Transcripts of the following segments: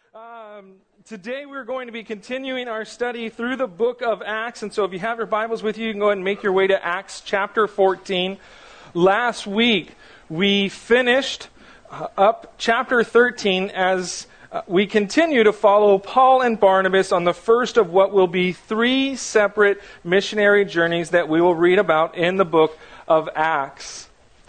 Today we're going to be continuing our study through the book of Acts, and so if you have your Bibles with you, you can go ahead and make your way to Acts chapter 14. Last week we finished up chapter 13 as we continue to follow Paul and Barnabas on the first of what will be three separate missionary journeys that we will read about in the book of Acts.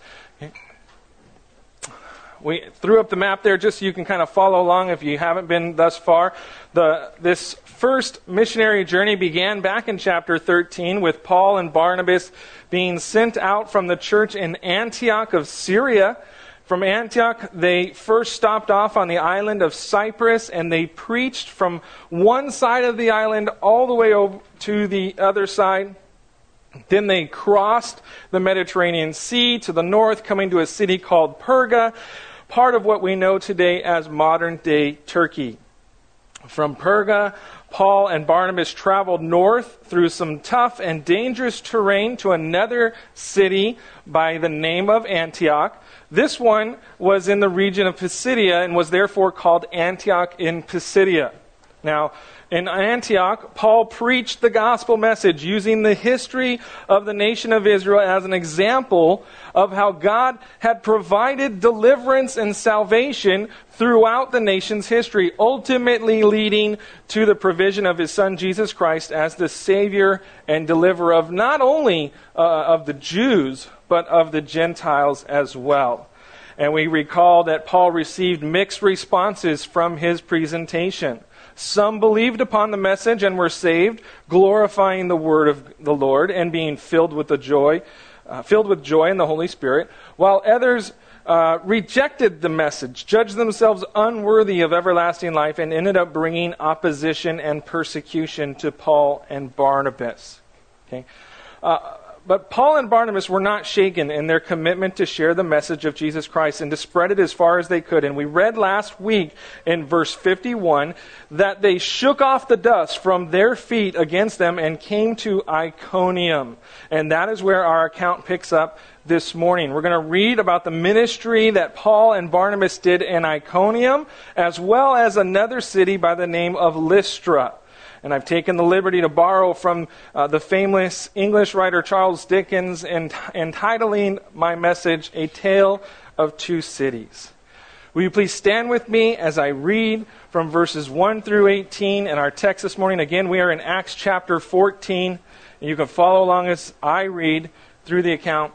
We threw up the map there just so you can kind of follow along if you haven't been thus far. This first missionary journey began back in chapter 13 with Paul and Barnabas being sent out from the church in Antioch of Syria. From Antioch, they first stopped off on the island of Cyprus, and they preached from one side of the island all the way over to the other side. Then they crossed the Mediterranean Sea to the north, coming to a city called Perga, part of what we know today as modern-day Turkey. From Perga, Paul and Barnabas traveled north through some tough and dangerous terrain to another city by the name of Antioch. This one was in the region of Pisidia and was therefore called Antioch in Pisidia. Now, in Antioch, Paul preached the gospel message using the history of the nation of Israel as an example of how God had provided deliverance and salvation throughout the nation's history, ultimately leading to the provision of his Son Jesus Christ as the Savior and deliverer of not only of the Jews, but of the Gentiles as well. And we recall that Paul received mixed responses from his presentation. Some believed upon the message and were saved, glorifying the word of the Lord and being filled with joy in the Holy Spirit, while others rejected the message, judged themselves unworthy of everlasting life, and ended up bringing opposition and persecution to Paul and Barnabas. Okay. But Paul and Barnabas were not shaken in their commitment to share the message of Jesus Christ and to spread it as far as they could. And we read last week in verse 51 that they shook off the dust from their feet against them and came to Iconium. And that is where our account picks up this morning. We're going to read about the ministry that Paul and Barnabas did in Iconium, as well as another city by the name of Lystra. And I've taken the liberty to borrow from the famous English writer Charles Dickens and entitling my message, A Tale of Two Cities. Will you please stand with me as I read from verses 1 through 18 in our text this morning. Again, we are in Acts chapter 14, and you can follow along as I read through the account.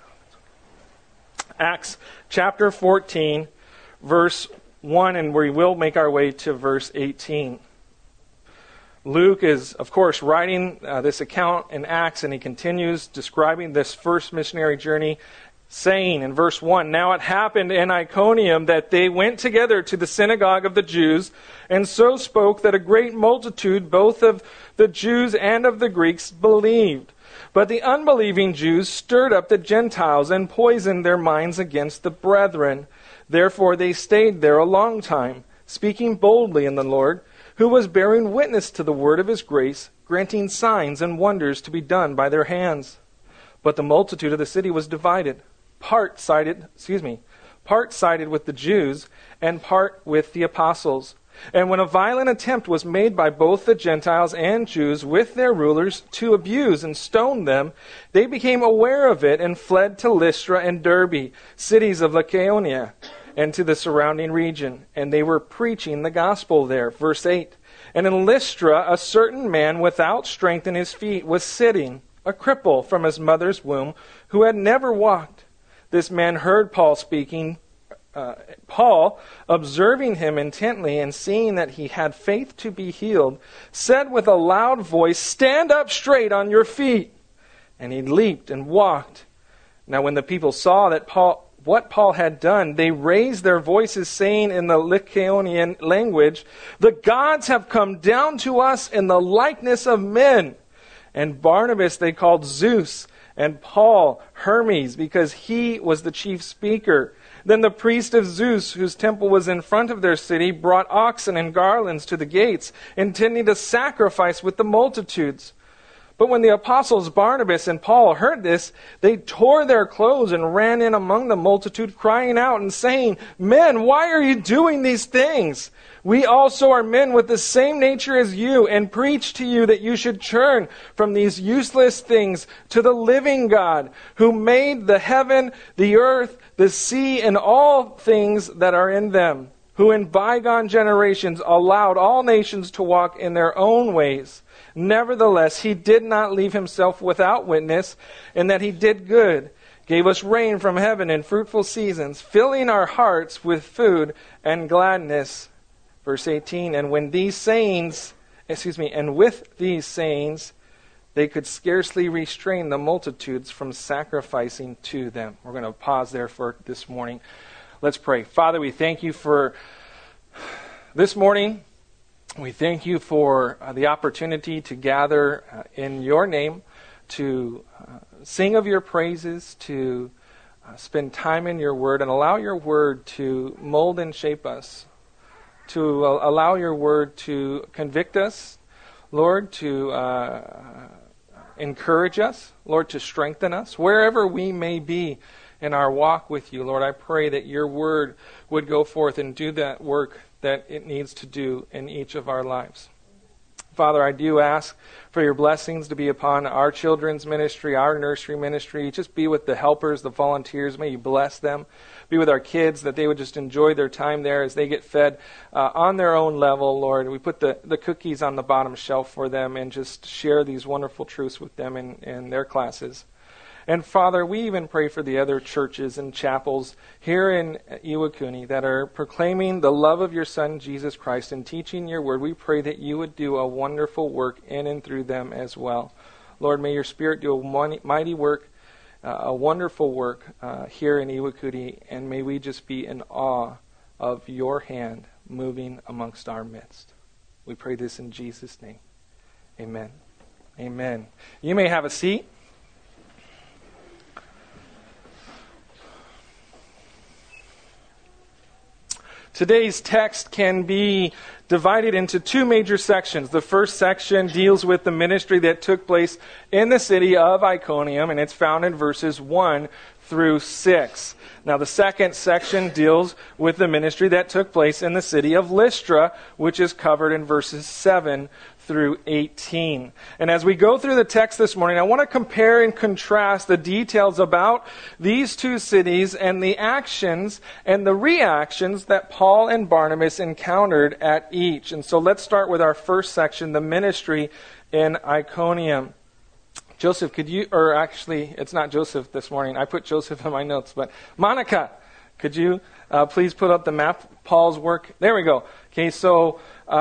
Acts chapter 14, verse 1, and we will make our way to verse 18. Luke is, of course, writing this account in Acts, and he continues describing this first missionary journey, saying in verse 1, Now it happened in Iconium that they went together to the synagogue of the Jews, and so spoke that a great multitude, both of the Jews and of the Greeks, believed. But the unbelieving Jews stirred up the Gentiles and poisoned their minds against the brethren. Therefore they stayed there a long time, speaking boldly in the Lord, who was bearing witness to the word of his grace, granting signs and wonders to be done by their hands. But the multitude of the city was divided, part sided with the Jews and part with the apostles. And when a violent attempt was made by both the Gentiles and Jews with their rulers to abuse and stone them, they became aware of it and fled to Lystra and Derbe, cities of Lycaonia, and to the surrounding region. And they were preaching the gospel there. Verse 8. And in Lystra, a certain man without strength in his feet was sitting, a cripple from his mother's womb, who had never walked. This man heard Paul speaking. Paul, observing him intently and seeing that he had faith to be healed, said with a loud voice, Stand up straight on your feet. And he leaped and walked. Now when the people saw that what Paul had done, they raised their voices, saying in the Lycaonian language, The gods have come down to us in the likeness of men. And Barnabas they called Zeus, and Paul Hermes, because he was the chief speaker. Then the priest of Zeus, whose temple was in front of their city, brought oxen and garlands to the gates, intending to sacrifice with the multitudes. But when the apostles Barnabas and Paul heard this, they tore their clothes and ran in among the multitude, crying out and saying, "Men, why are you doing these things? We also are men with the same nature as you, and preach to you that you should turn from these useless things to the living God, who made the heaven, the earth, the sea, and all things that are in them, who in bygone generations allowed all nations to walk in their own ways. Nevertheless, he did not leave himself without witness, in that he did good, gave us rain from heaven in fruitful seasons, filling our hearts with food and gladness." Verse 18, and with these sayings, they could scarcely restrain the multitudes from sacrificing to them. We're going to pause there for this morning. Let's pray. Father, we thank you for this morning. We thank you for the opportunity to gather in your name, to sing of your praises, to spend time in your word, and allow your word to mold and shape us, to allow your word to convict us, Lord, to encourage us, Lord, to strengthen us, wherever we may be in our walk with you. Lord, I pray that your word would go forth and do that work that it needs to do in each of our lives. Father, I do ask for your blessings to be upon our children's ministry, our nursery ministry. Just be with the helpers, the volunteers. May you bless them. Be with our kids, that they would just enjoy their time there as they get fed on their own level, Lord. We put the cookies on the bottom shelf for them and just share these wonderful truths with them in their classes. And Father, we even pray for the other churches and chapels here in Iwakuni that are proclaiming the love of your Son, Jesus Christ, and teaching your word. We pray that you would do a wonderful work in and through them as well. Lord, may your Spirit do a mighty work, a wonderful work here in Iwakuni, and may we just be in awe of your hand moving amongst our midst. We pray this in Jesus' name. Amen. Amen. You may have a seat. Today's text can be divided into two major sections. The first section deals with the ministry that took place in the city of Iconium, and it's found in verses 1 through 6. Now, the second section deals with the ministry that took place in the city of Lystra, which is covered in verses 7 through 18. And as we go through the text this morning, I want to compare and contrast the details about these two cities and the actions and the reactions that Paul and Barnabas encountered at each. And so let's start with our first section, the ministry in Iconium. Joseph, could you, or actually, it's not Joseph this morning. I put Joseph in my notes, but Monica, could you please put up the map, Paul's work? There we go. Okay, so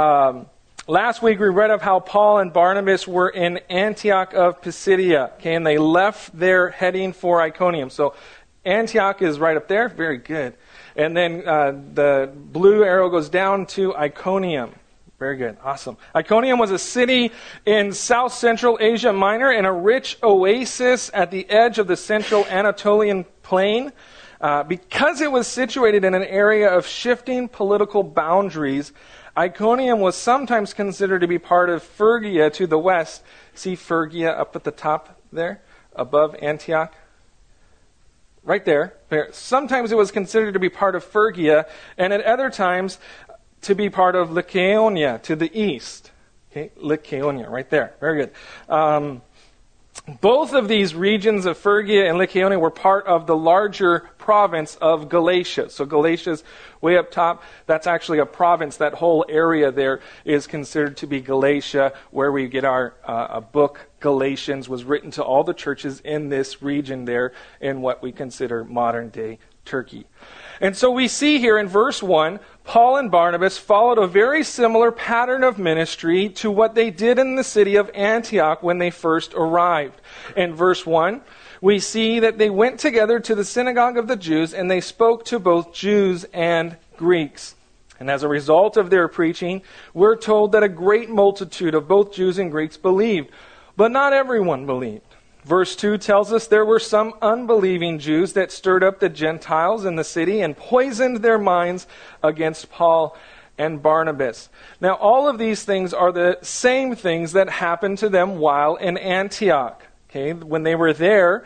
last week we read of how Paul and Barnabas were in Antioch of Pisidia, okay, and they left there heading for Iconium. So Antioch is right up there. Very good. And then the blue arrow goes down to Iconium. Very good. Awesome. Iconium was a city in South Central Asia Minor and a rich oasis at the edge of the central Anatolian plain. Because it was situated in an area of shifting political boundaries, Iconium was sometimes considered to be part of Phrygia to the west. See Phrygia up at the top there, above Antioch? Right there. Sometimes it was considered to be part of Phrygia, and at other times to be part of Lycaonia to the east. Okay, Lycaonia, right there. Very good. Both of these regions of Phrygia and Lycaonia were part of the larger province of Galatia. So Galatia's way up top. That's actually a province. That whole area there is considered to be Galatia, where we get our book, Galatians, was written to all the churches in this region there in what we consider modern-day Turkey. And so we see here in verse 1, Paul and Barnabas followed a very similar pattern of ministry to what they did in the city of Antioch when they first arrived. In verse 1, we see that they went together to the synagogue of the Jews, and they spoke to both Jews and Greeks. And as a result of their preaching, we're told that a great multitude of both Jews and Greeks believed, but not everyone believed. Verse 2 tells us there were some unbelieving Jews that stirred up the Gentiles in the city and poisoned their minds against Paul and Barnabas. Now, all of these things are the same things that happened to them while in Antioch. Okay, when they were there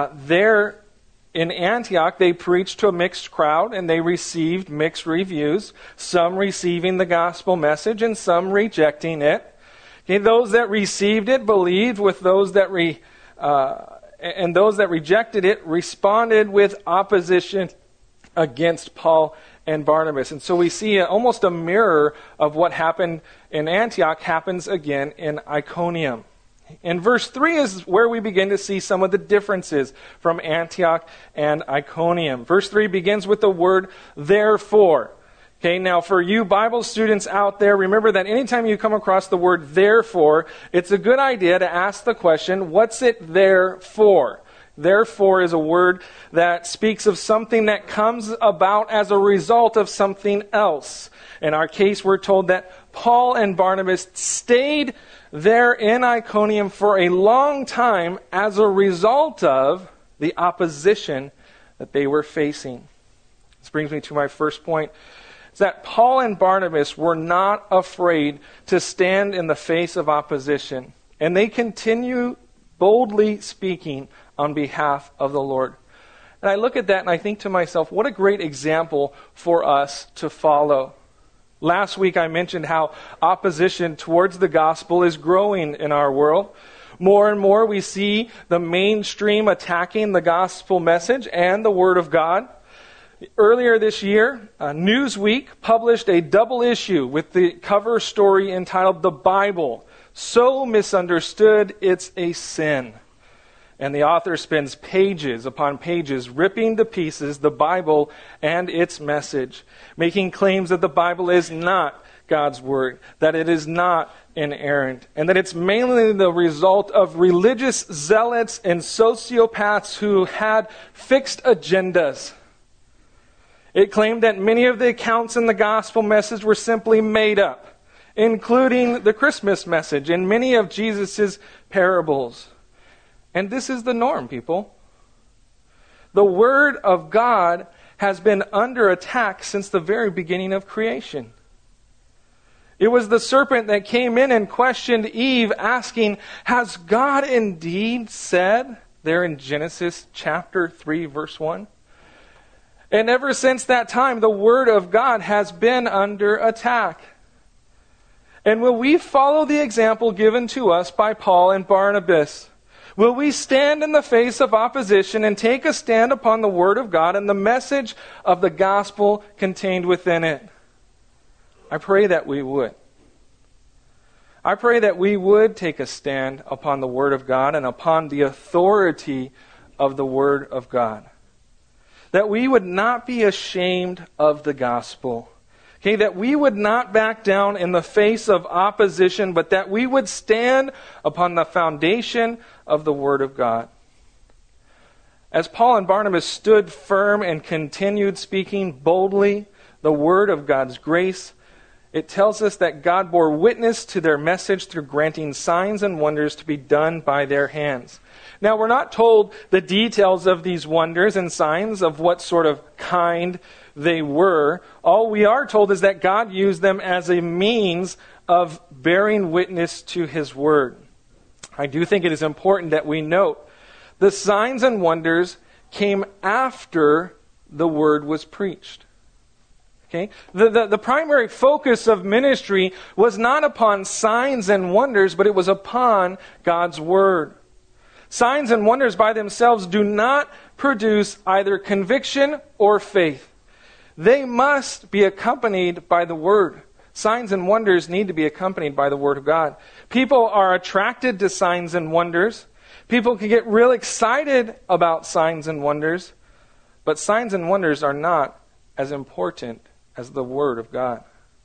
in Antioch, they preached to a mixed crowd and they received mixed reviews, some receiving the gospel message and some rejecting it. Okay, those that received it believed, with those that and those that rejected it responded with opposition against Paul and Barnabas. And so we see almost a mirror of what happened in Antioch happens again in Iconium. In verse 3 is where we begin to see some of the differences from Antioch and Iconium. Verse 3 begins with the word therefore. Okay, now for you Bible students out there, remember that anytime you come across the word therefore, it's a good idea to ask the question, what's it there for? Therefore is a word that speaks of something that comes about as a result of something else. In our case, we're told that Paul and Barnabas stayed there in Iconium for a long time as a result of the opposition that they were facing. This brings me to my first point. Is that Paul and Barnabas were not afraid to stand in the face of opposition. And they continue boldly speaking on behalf of the Lord. And I look at that and I think to myself, what a great example for us to follow. Last week I mentioned how opposition towards the gospel is growing in our world. More and more we see the mainstream attacking the gospel message and the Word of God. Earlier this year, Newsweek published a double issue with the cover story entitled "The Bible, So Misunderstood It's a Sin." And the author spends pages upon pages ripping to pieces the Bible and its message, making claims that the Bible is not God's Word, that it is not inerrant, and that it's mainly the result of religious zealots and sociopaths who had fixed agendas. It claimed that many of the accounts in the gospel message were simply made up, including the Christmas message and many of Jesus' parables. And this is the norm, people. The Word of God has been under attack since the very beginning of creation. It was the serpent that came in and questioned Eve, asking, "Has God indeed said?" There in Genesis chapter 3, verse 1. And ever since that time, the Word of God has been under attack. And will we follow the example given to us by Paul and Barnabas? Will we stand in the face of opposition and take a stand upon the Word of God and the message of the gospel contained within it? I pray that we would. I pray that we would take a stand upon the Word of God and upon the authority of the Word of God. That we would not be ashamed of the gospel. Okay, that we would not back down in the face of opposition, but that we would stand upon the foundation of the Word of God. As Paul and Barnabas stood firm and continued speaking boldly the word of God's grace, it tells us that God bore witness to their message through granting signs and wonders to be done by their hands. Now, we're not told the details of these wonders and signs, of what sort of kind they were. All we are told is that God used them as a means of bearing witness to His Word. I do think it is important that we note the signs and wonders came after the Word was preached. Okay? The primary focus of ministry was not upon signs and wonders, but it was upon God's Word. Signs and wonders by themselves do not produce either conviction or faith. They must be accompanied by the Word. Signs and wonders need to be accompanied by the Word of God. People are attracted to signs and wonders. People can get real excited about signs and wonders, but signs and wonders are not as important as the Word of God.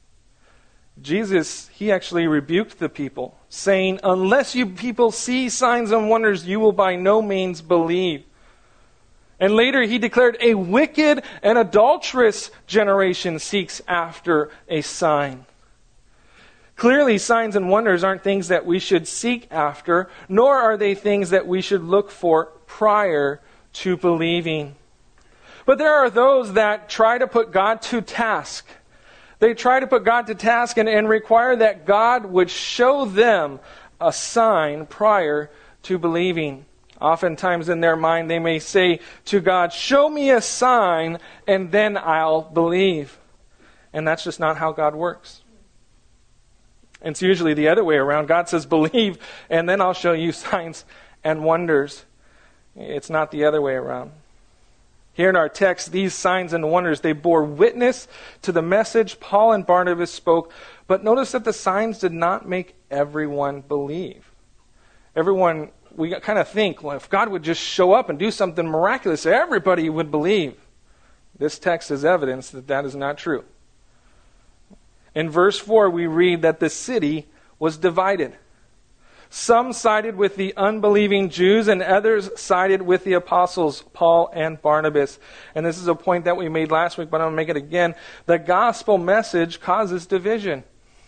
Jesus, He actually rebuked the people, saying, "Unless you people see signs and wonders, you will by no means believe." And later He declared, "A wicked and adulterous generation seeks after a sign." Clearly, signs and wonders aren't things that we should seek after, nor are they things that we should look for prior to believing. But there are those that try to put God to task, They try to put God to task and require that God would show them a sign prior to believing. Oftentimes in their mind they may say to God, "Show me a sign and then I'll believe." And that's just not how God works. It's usually the other way around. God says, "Believe and then I'll show you signs and wonders." It's not the other way around. Here in our text, these signs and wonders, they bore witness to the message Paul and Barnabas spoke. But notice that the signs did not make everyone believe. Everyone, we kind of think, well, if God would just show up and do something miraculous, everybody would believe. This text is evidence that that is not true. In verse 4, we read that the city was divided. Some sided with the unbelieving Jews and others sided with the apostles, Paul and Barnabas. And this is a point that we made last week, but I'm going to make it again. The gospel message causes division.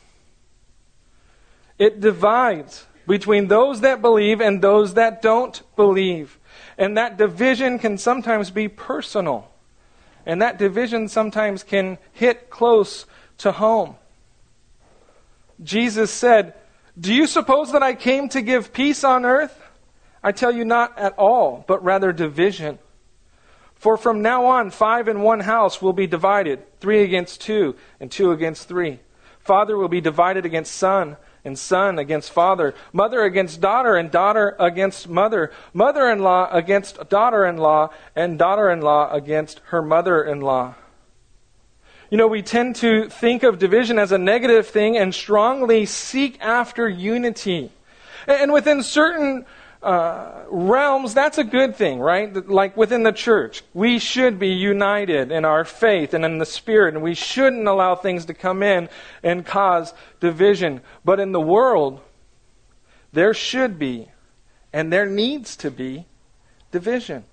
It divides between those that believe and those that don't believe. And that division can sometimes be personal. And that division sometimes can hit close to home. Jesus said, "Do you suppose that I came to give peace on earth? I tell you, not at all, but rather division. For from now on, 5 in one house will be divided, 3 against 2, and 2 against 3. Father will be divided against son, and son against father, mother against daughter, and daughter against mother, mother-in-law against daughter-in-law, and daughter-in-law against her mother-in-law." You know, we tend to think of division as a negative thing and strongly seek after unity. And within certain realms, that's a good thing, right? Like within the church, we should be united in our faith and in the Spirit, and we shouldn't allow things to come in and cause division. But in the world, there should be, and there needs to be, division.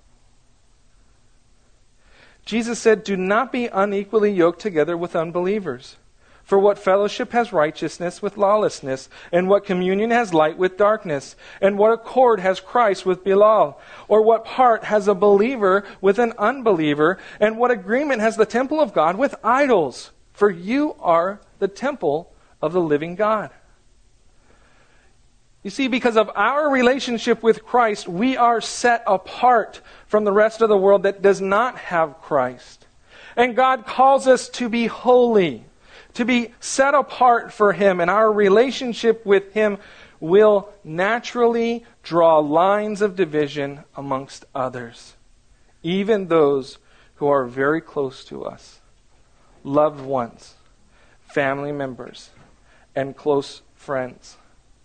Jesus said, "Do not be unequally yoked together with unbelievers. For what fellowship has righteousness with lawlessness? And what communion has light with darkness? And what accord has Christ with Belial? Or what part has a believer with an unbeliever? And what agreement has the temple of God with idols? For you are the temple of the living God." You see, because of our relationship with Christ, we are set apart from the rest of the world that does not have Christ. And God calls us to be holy, to be set apart for Him. And our relationship with Him will naturally draw lines of division amongst others, even those who are very close to us, loved ones, family members, and close friends.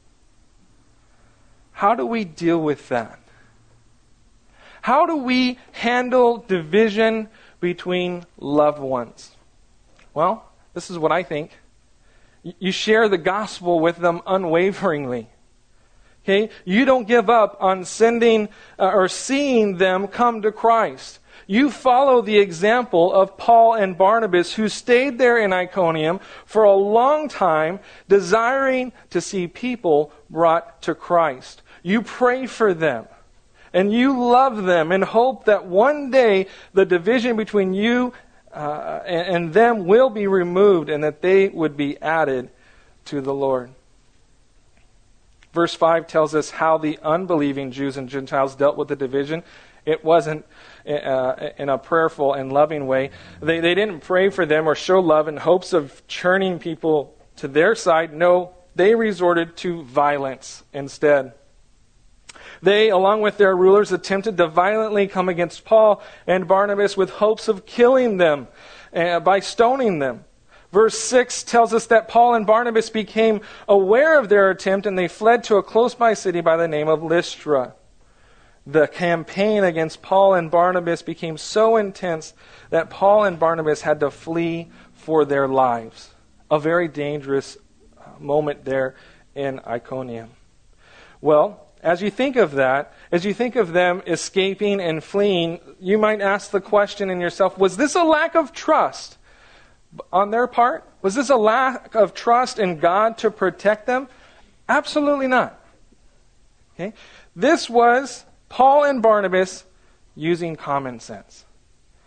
How do we deal with that? How do we handle division between loved ones? Well, this is what I think. You share the gospel with them unwaveringly. Okay? You don't give up on sending or seeing them come to Christ. You follow the example of Paul and Barnabas, who stayed there in Iconium for a long time, desiring to see people brought to Christ. You pray for them, and you love them, and hope that one day the division between you and them will be removed, and that they would be added to the Lord. Verse 5 tells us how the unbelieving Jews and Gentiles dealt with the division. It wasn't in a prayerful and loving way. They didn't pray for them or show love in hopes of churning people to their side. No, they resorted to violence instead. They, along with their rulers, attempted to violently come against Paul and Barnabas with hopes of killing them by stoning them. Verse 6 tells us that Paul and Barnabas became aware of their attempt, and they fled to a close-by city by the name of Lystra. The campaign against Paul and Barnabas became so intense that Paul and Barnabas had to flee for their lives. A very dangerous moment there in Iconium. Well, as you think of that, as you think of them escaping and fleeing, you might ask the question in yourself, was this a lack of trust on their part? Was this a lack of trust in God to protect them? Absolutely not. Okay? This was Paul and Barnabas using common sense.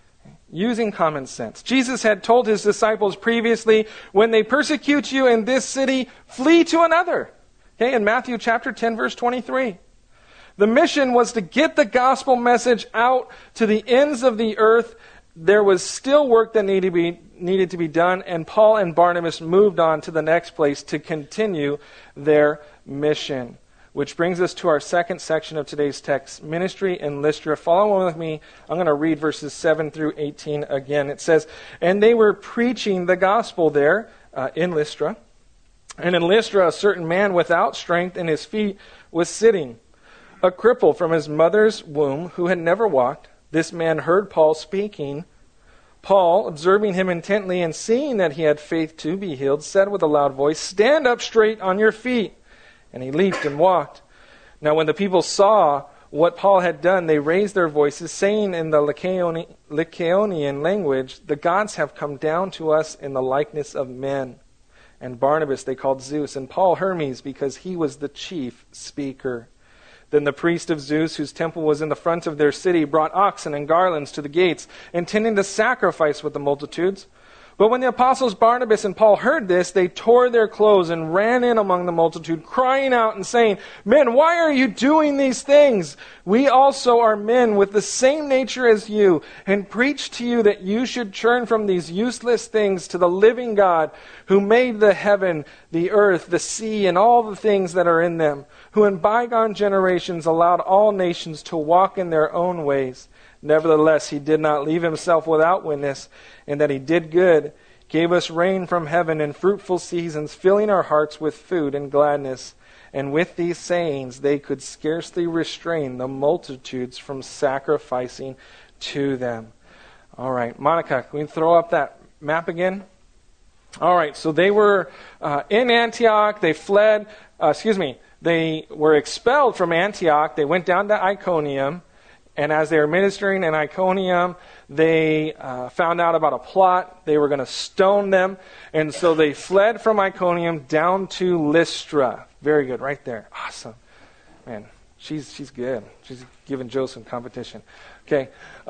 using common sense. Jesus had told his disciples previously, when they persecute you in this city, flee to another. Okay, in Matthew chapter 10, verse 23. The mission was to get the gospel message out to the ends of the earth. There was still work that needed to be done, and Paul and Barnabas moved on to the next place to continue their mission. Which brings us to our second section of today's text, ministry in Lystra. Follow with me. I'm going to read verses 7 through 18 again. It says, "And they were preaching the gospel there in Lystra. And in Lystra, a certain man without strength in his feet was sitting, a cripple from his mother's womb, who had never walked. This man heard Paul speaking. Paul, observing him intently and seeing that he had faith to be healed, said with a loud voice, 'Stand up straight on your feet.' And he leaped and walked. Now when the people saw what Paul had done, they raised their voices, saying in the Lycaonian language, 'The gods have come down to us in the likeness of men.' And Barnabas they called Zeus, and Paul Hermes, because he was the chief speaker. Then the priest of Zeus, whose temple was in the front of their city, brought oxen and garlands to the gates, intending to sacrifice with the multitudes. But when the apostles Barnabas and Paul heard this, they tore their clothes and ran in among the multitude, crying out and saying, 'Men, why are you doing these things? We also are men with the same nature as you, and preach to you that you should turn from these useless things to the living God, who made the heaven, the earth, the sea, and all the things that are in them, who in bygone generations allowed all nations to walk in their own ways. Nevertheless, he did not leave himself without witness, and that he did good, gave us rain from heaven and fruitful seasons, filling our hearts with food and gladness.' And with these sayings, they could scarcely restrain the multitudes from sacrificing to them." All right, Monica, can we throw up that map again? All right, so they were in Antioch. They fled, they were expelled from Antioch. They went down to Iconium. And as they were ministering in Iconium, they found out about a plot. They were going to stone them. And so they fled from Iconium down to Lystra. Very good, right there. Awesome. Man, she's good. She's giving Joe some competition. Okay.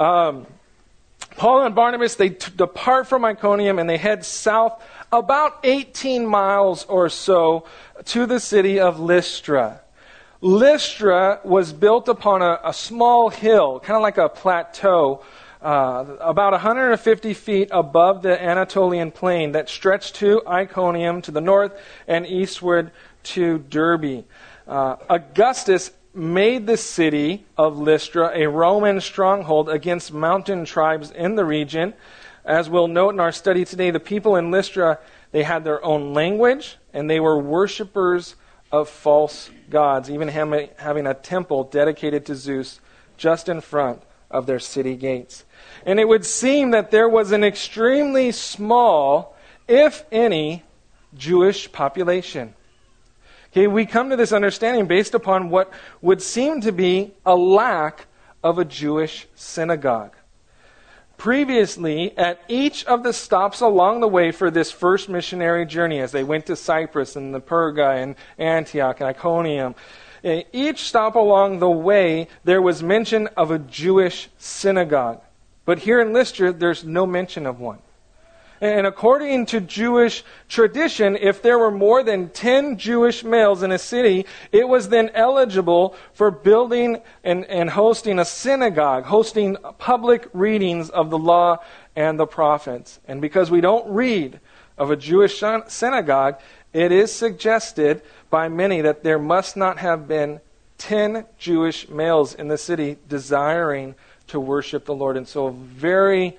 Paul and Barnabas, they depart from Iconium and they head south about 18 miles or so to the city of Lystra. Lystra was built upon a small hill, kind of like a plateau, about 150 feet above the Anatolian plain that stretched to Iconium to the north and eastward to Derbe. Augustus made the city of Lystra a Roman stronghold against mountain tribes in the region. As we'll note in our study today, the people in Lystra, they had their own language and they were worshipers of false gods, even having a temple dedicated to Zeus just in front of their city gates. And it would seem that there was an extremely small, if any, Jewish population. Okay, we come to this understanding based upon what would seem to be a lack of a Jewish synagogue. Previously, at each of the stops along the way for this first missionary journey, as they went to Cyprus and the Perga and Antioch and Iconium, each stop along the way, there was mention of a Jewish synagogue. But here in Lystra, there's no mention of one. And according to Jewish tradition, if there were more than 10 Jewish males in a city, it was then eligible for building and hosting a synagogue, hosting public readings of the law and the prophets. And because we don't read of a Jewish synagogue, it is suggested by many that there must not have been 10 Jewish males in the city desiring to worship the Lord. And so a very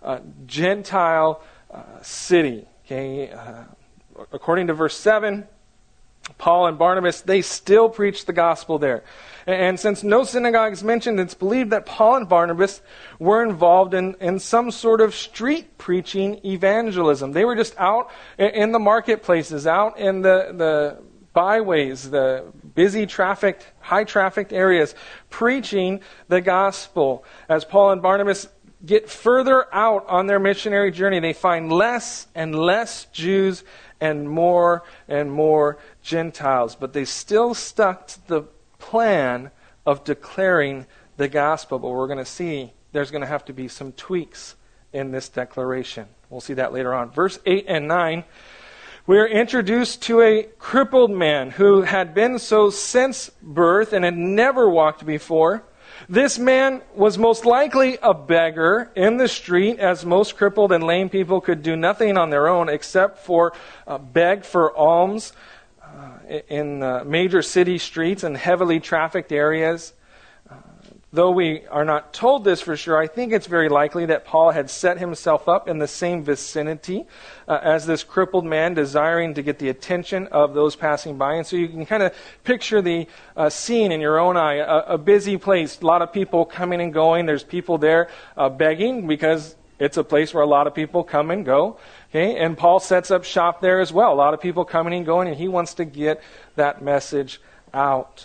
Gentile city. Okay, according to verse 7, Paul and Barnabas, they still preach the gospel there. And since no synagogue is mentioned, it's believed that Paul and Barnabas were involved in some sort of street preaching evangelism. They were just out in the marketplaces, out in the byways, the busy high trafficked areas, preaching the gospel. As Paul and Barnabas get further out on their missionary journey, they find less and less Jews and more Gentiles. But they still stuck to the plan of declaring the gospel. But we're going to see there's going to have to be some tweaks in this declaration. We'll see that later on. Verse 8 and 9, we are introduced to a crippled man who had been so since birth and had never walked before. This man was most likely a beggar in the street, as most crippled and lame people could do nothing on their own except for beg for alms in major city streets and heavily trafficked areas. Though we are not told this for sure, I think it's very likely that Paul had set himself up in the same vicinity as this crippled man, desiring to get the attention of those passing by. And so you can kind of picture the scene in your own eye, a busy place, a lot of people coming and going. There's people there begging because it's a place where a lot of people come and go. Okay? And Paul sets up shop there as well. A lot of people coming and going, and he wants to get that message out.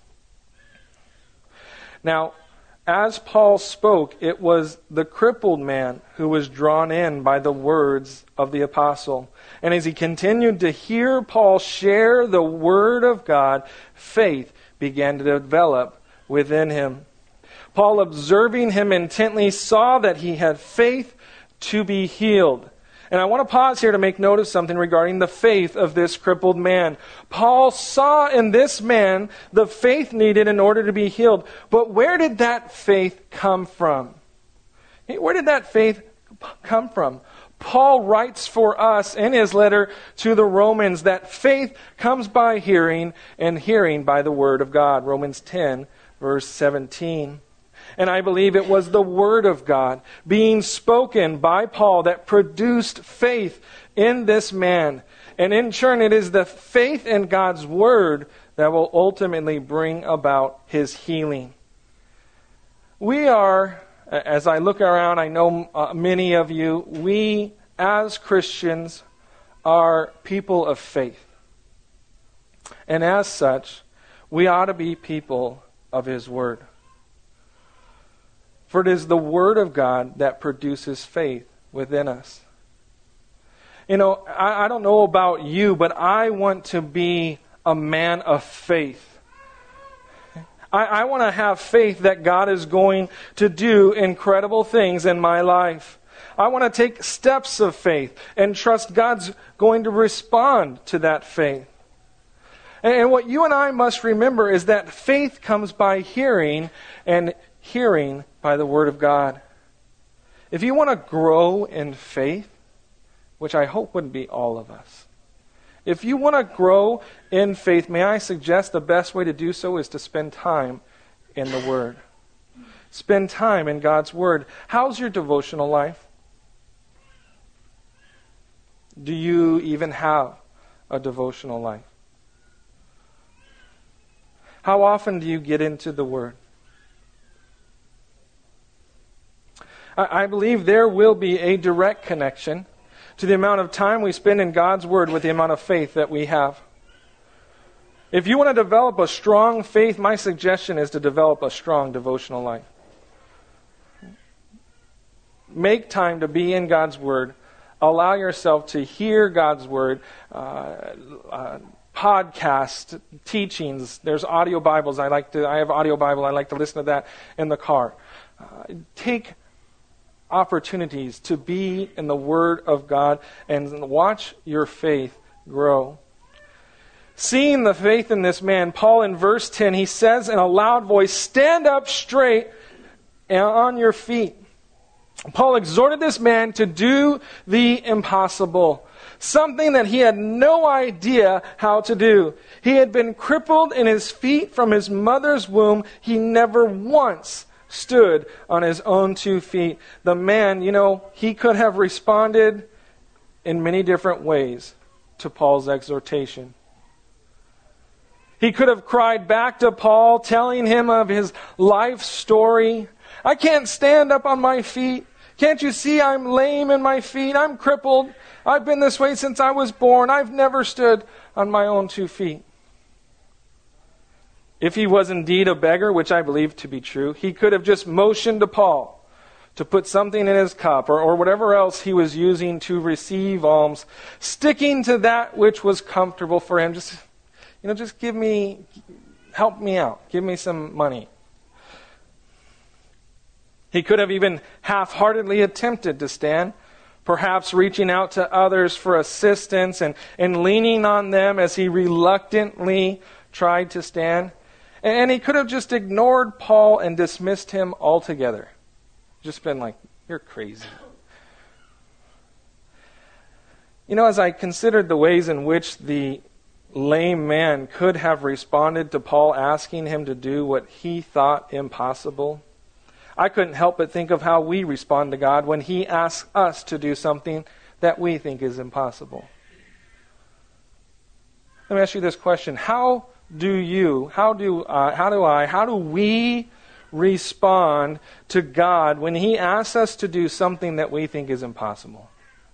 Now, as Paul spoke, it was the crippled man who was drawn in by the words of the apostle. And as he continued to hear Paul share the word of God, faith began to develop within him. Paul, observing him intently, saw that he had faith to be healed. And I want to pause here to make note of something regarding the faith of this crippled man. Paul saw in this man the faith needed in order to be healed. But where did that faith come from? Where did that faith come from? Paul writes for us in his letter to the Romans that faith comes by hearing, and hearing by the word of God. Romans 10, verse 17. And I believe it was the Word of God being spoken by Paul that produced faith in this man. And in turn, it is the faith in God's Word that will ultimately bring about his healing. We are, as I look around, I know many of you, we as Christians are people of faith. And as such, we ought to be people of His Word. For it is the Word of God that produces faith within us. You know, I don't know about you, but I want to be a man of faith. I want to have faith that God is going to do incredible things in my life. I want to take steps of faith and trust God's going to respond to that faith. And what you and I must remember is that faith comes by hearing, and hearing by the Word of God. If you want to grow in faith, which I hope would be all of us, if you want to grow in faith, may I suggest the best way to do so is to spend time in the Word. Spend time in God's Word. How's your devotional life? Do you even have a devotional life? How often do you get into the Word? I believe there will be a direct connection to the amount of time we spend in God's Word with the amount of faith that we have. If you want to develop a strong faith, my suggestion is to develop a strong devotional life. Make time to be in God's Word. Allow yourself to hear God's Word. Podcasts, teachings. There's audio Bibles. I have audio Bible. I like to listen to that in the car. Take opportunities to be in the Word of God and watch your faith grow. Seeing the faith in this man, Paul in verse 10, he says in a loud voice, "Stand up straight and on your feet." Paul exhorted this man to do the impossible, something that he had no idea how to do. He had been crippled in his feet from his mother's womb. He never once stood on his own 2 feet. The man, he could have responded in many different ways to Paul's exhortation. He could have cried back to Paul, telling him of his life story. "I can't stand up on my feet. Can't you see I'm lame in my feet? I'm crippled. I've been this way since I was born. I've never stood on my own 2 feet." If he was indeed a beggar, which I believe to be true, he could have just motioned to Paul to put something in his cup or whatever else he was using to receive alms, sticking to that which was comfortable for him. Just help me out. Give me some money. He could have even half-heartedly attempted to stand, perhaps reaching out to others for assistance and leaning on them as he reluctantly tried to stand. And he could have just ignored Paul and dismissed him altogether. Just been like, you're crazy. As I considered the ways in which the lame man could have responded to Paul asking him to do what he thought impossible, I couldn't help but think of how we respond to God when he asks us to do something that we think is impossible. Let me ask you this question. How do we respond to God when he asks us to do something that we think is impossible?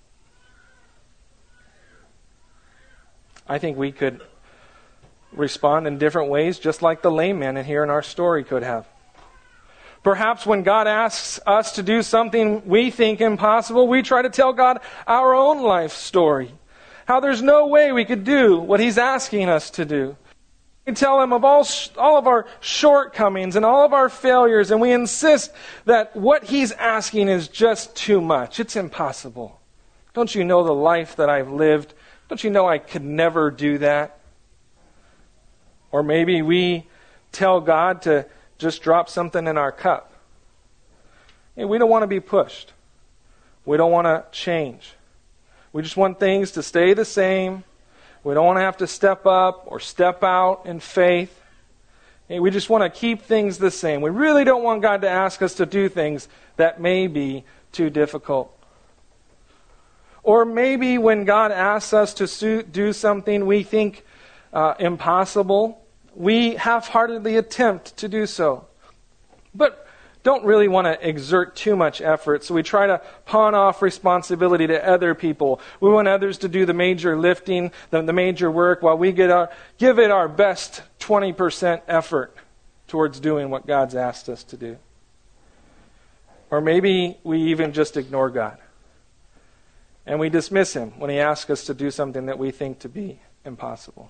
I think we could respond in different ways, just like the lame man in here in our story could have. Perhaps when God asks us to do something we think impossible, we try to tell God our own life story. How there's no way we could do what he's asking us to do. We tell him of all of our shortcomings and all of our failures, and we insist that what he's asking is just too much. It's impossible. Don't you know the life that I've lived? Don't you know I could never do that? Or maybe we tell God to just drop something in our cup. We don't want to be pushed. We don't want to change. We just want things to stay the same. We don't want to have to step up or step out in faith. We just want to keep things the same. We really don't want God to ask us to do things that may be too difficult. Or maybe when God asks us to do something we think impossible, we half-heartedly attempt to do so. But don't really want to exert too much effort, so we try to pawn off responsibility to other people. We want others to do the major lifting, the major work, while we give it our best 20% effort towards doing what God's asked us to do. Or maybe we even just ignore God. And we dismiss him when he asks us to do something that we think to be impossible.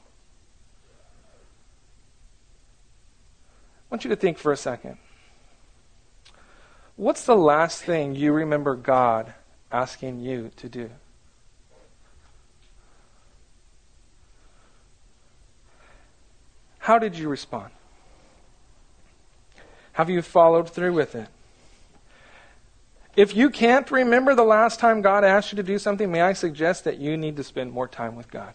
I want you to think for a second. What's the last thing you remember God asking you to do? How did you respond? Have you followed through with it? If you can't remember the last time God asked you to do something, may I suggest that you need to spend more time with God.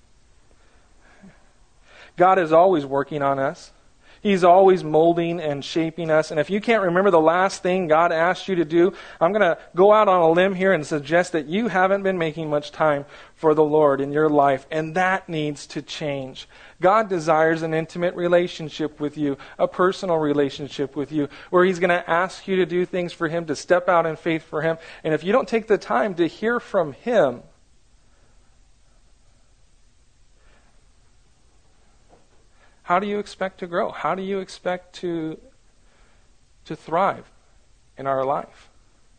God is always working on us. He's always molding and shaping us. And if you can't remember the last thing God asked you to do, I'm going to go out on a limb here and suggest that you haven't been making much time for the Lord in your life. And that needs to change. God desires an intimate relationship with you, a personal relationship with you, where he's going to ask you to do things for him, to step out in faith for him. And if you don't take the time to hear from him, how do you expect to grow? How do you expect to thrive in our life?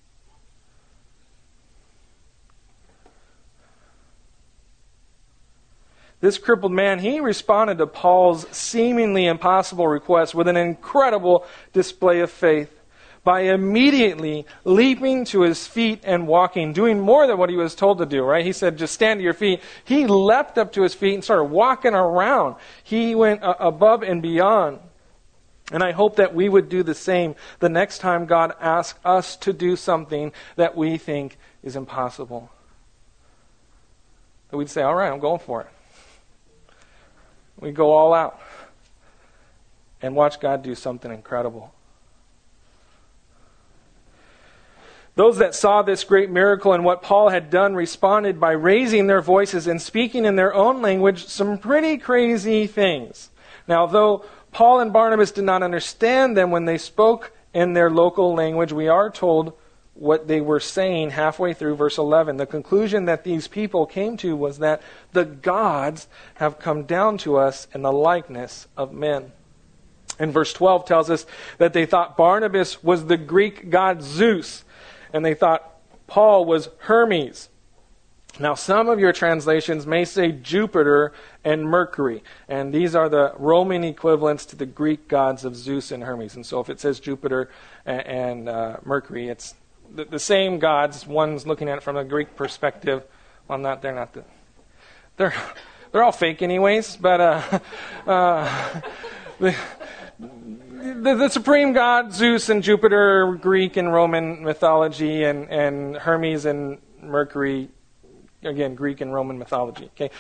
This crippled man, he responded to Paul's seemingly impossible request with an incredible display of faith by immediately leaping to his feet and walking, doing more than what he was told to do, right? He said, just stand to your feet. He leapt up to his feet and started walking around. He went above and beyond. And I hope that we would do the same the next time God asks us to do something that we think is impossible. That we'd say, all right, I'm going for it. We go all out and watch God do something incredible. Those that saw this great miracle and what Paul had done responded by raising their voices and speaking in their own language some pretty crazy things. Now, though Paul and Barnabas did not understand them when they spoke in their local language, we are told what they were saying halfway through verse 11. The conclusion that these people came to was that the gods have come down to us in the likeness of men. And verse 12 tells us that they thought Barnabas was the Greek god Zeus, and they thought Paul was Hermes. Now, some of your translations may say Jupiter and Mercury, and these are the Roman equivalents to the Greek gods of Zeus and Hermes. And so if it says Jupiter and Mercury, it's the same gods. One's looking at it from a Greek perspective. Well, they're not. They're all fake anyways, but the supreme god, Zeus and Jupiter, Greek and Roman mythology, and Hermes and Mercury, again, Greek and Roman mythology. Okay,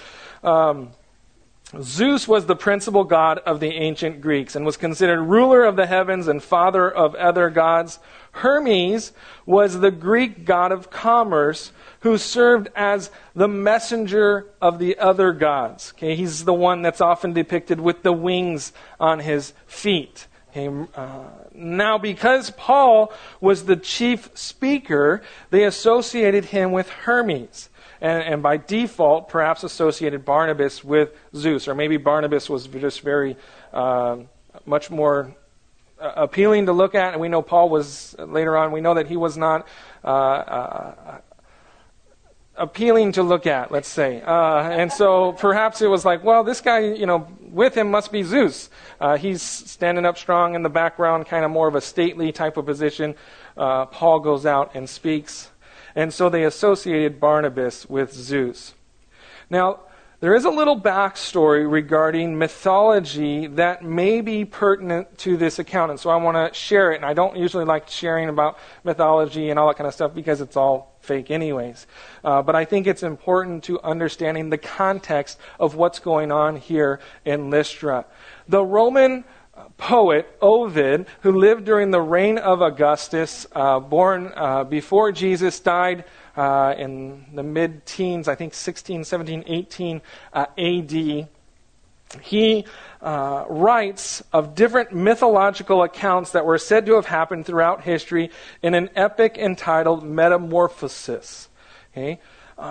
Zeus was the principal god of the ancient Greeks and was considered ruler of the heavens and father of other gods. Hermes was the Greek god of commerce who served as the messenger of the other gods. Okay, he's the one that's often depicted with the wings on his feet. Okay, now, because Paul was the chief speaker, they associated him with Hermes. And by default, perhaps associated Barnabas with Zeus. Or maybe Barnabas was just very much more appealing to look at. And we know Paul was, later on, we know that he was not appealing to look at, let's say. And so perhaps it was like, well, this guy, with him must be Zeus. He's standing up strong in the background, kind of more of a stately type of position. Paul goes out and speaks. And so they associated Barnabas with Zeus. Now, there is a little backstory regarding mythology that may be pertinent to this account. And so I want to share it. And I don't usually like sharing about mythology and all that kind of stuff because it's all fake anyways. But I think it's important to understanding the context of what's going on here in Lystra. The Roman poet Ovid, who lived during the reign of Augustus, born before Jesus died in the mid-teens, I think 16, 17, 18 AD, he writes of different mythological accounts that were said to have happened throughout history in an epic entitled Metamorphosis. Okay?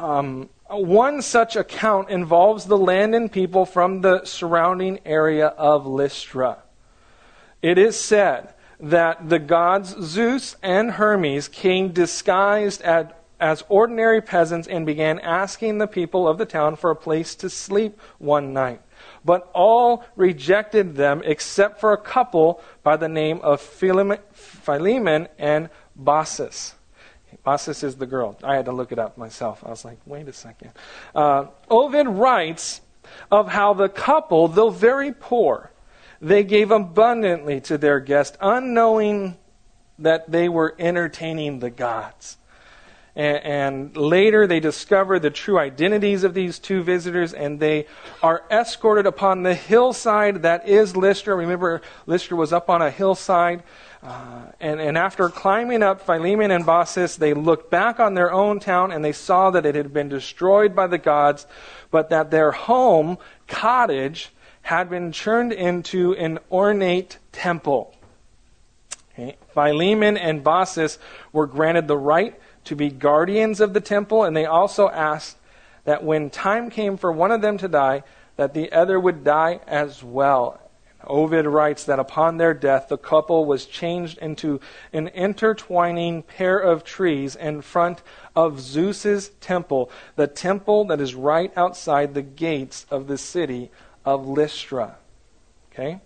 One such account involves the land and people from the surrounding area of Lystra. It is said that the gods Zeus and Hermes came disguised as ordinary peasants and began asking the people of the town for a place to sleep one night. But all rejected them except for a couple by the name of Philemon and Baucis. Baucis is the girl. I had to look it up myself. I was like, wait a second. Ovid writes of how the couple, though very poor, they gave abundantly to their guest, unknowing that they were entertaining the gods. And later they discover the true identities of these two visitors, and they are escorted upon the hillside that is Lystra. Remember, Lystra was up on a hillside. And after climbing up Philemon and Baucis, they looked back on their own town, and they saw that it had been destroyed by the gods, but that their home, cottage, had been turned into an ornate temple. Okay. Philemon and Baucis were granted the right to be guardians of the temple, and they also asked that when time came for one of them to die, that the other would die as well. Ovid writes that upon their death, the couple was changed into an intertwining pair of trees in front of Zeus's temple, the temple that is right outside the gates of the city of Lystra. Okay?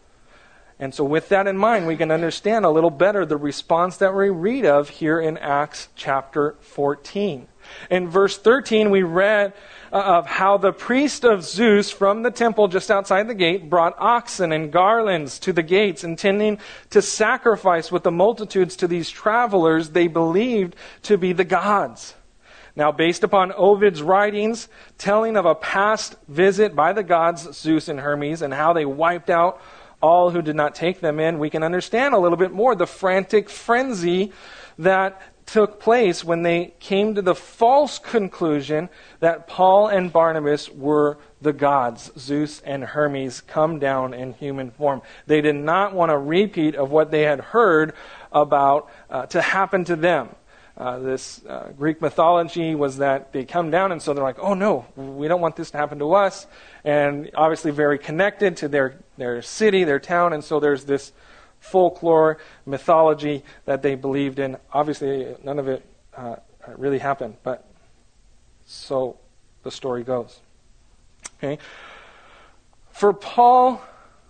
And so with that in mind, we can understand a little better the response that we read of here in Acts chapter 14. In verse 13, we read of how the priest of Zeus from the temple just outside the gate brought oxen and garlands to the gates, intending to sacrifice with the multitudes to these travelers they believed to be the gods. Now, based upon Ovid's writings telling of a past visit by the gods Zeus and Hermes and how they wiped out all who did not take them in, we can understand a little bit more the frantic frenzy that took place when they came to the false conclusion that Paul and Barnabas were the gods, Zeus and Hermes, come down in human form. They did not want a repeat of what they had heard about to happen to them. This Greek mythology was that they come down, and so they're like, oh no, we don't want this to happen to us. And obviously very connected to their city, their town, and so there's this folklore, mythology that they believed in. Obviously none of it really happened, but So the story goes. Okay? For Paul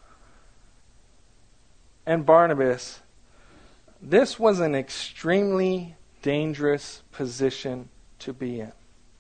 and Barnabas, this was an extremely dangerous position to be in.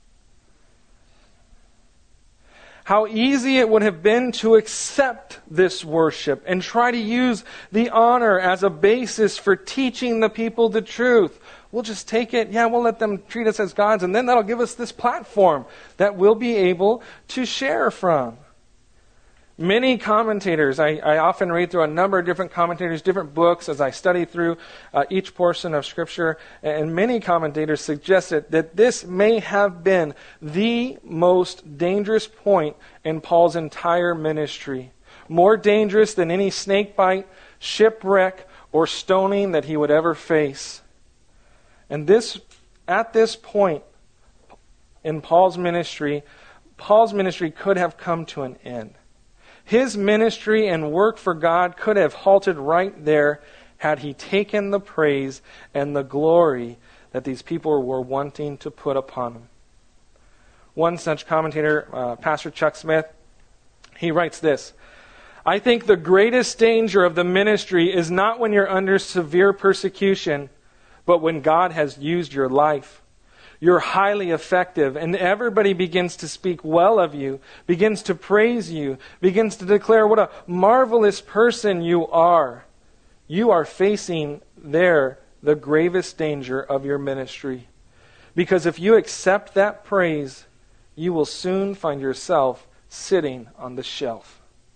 How easy it would have been to accept this worship and try to use the honor as a basis for teaching the people the truth. We'll just take it, we'll let them treat us as gods, and then that'll give us this platform that we'll be able to share from. Many commentators, I often read through a number of different commentators, different books as I study through each portion of Scripture, and many commentators suggested that this may have been the most dangerous point in Paul's entire ministry. More dangerous than any snake bite, shipwreck, or stoning that he would ever face. And at this point in Paul's ministry could have come to an end. His ministry and work for God could have halted right there had he taken the praise and the glory that these people were wanting to put upon him. One such commentator, Pastor Chuck Smith, he writes this: I think the greatest danger of the ministry is not when you're under severe persecution, but when God has used your life. You're highly effective, and everybody begins to speak well of you, begins to praise you, begins to declare what a marvelous person you are. You are facing there the gravest danger of your ministry. Because if you accept that praise, you will soon find yourself sitting on the shelf.